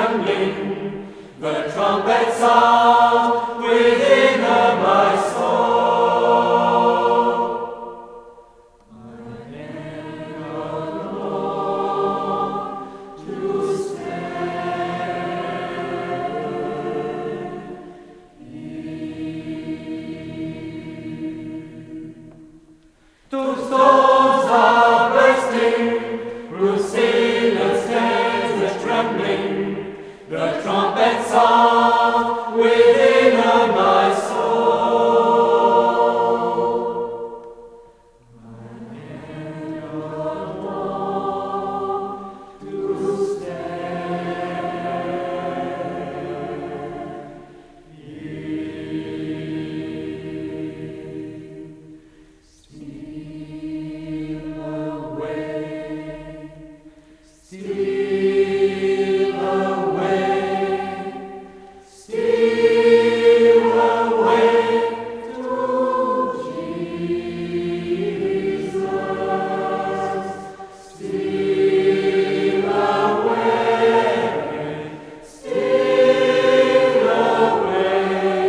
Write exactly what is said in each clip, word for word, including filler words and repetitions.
trembling, the trumpet sound within my soul. I am not long to stand. Two stones are bursting, Rusilent stands a trembling, the trumpet sound within my soul. I am not long to stand here. Steal away, steal away, steal away to Jesus. Steal away, steal away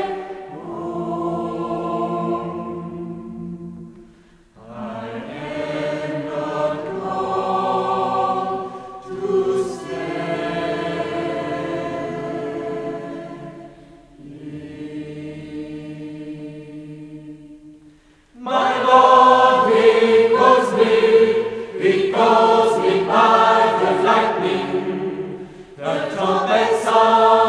home. I am not long to stand. My Lord, because me, because me by the lightning, the trumpet sound.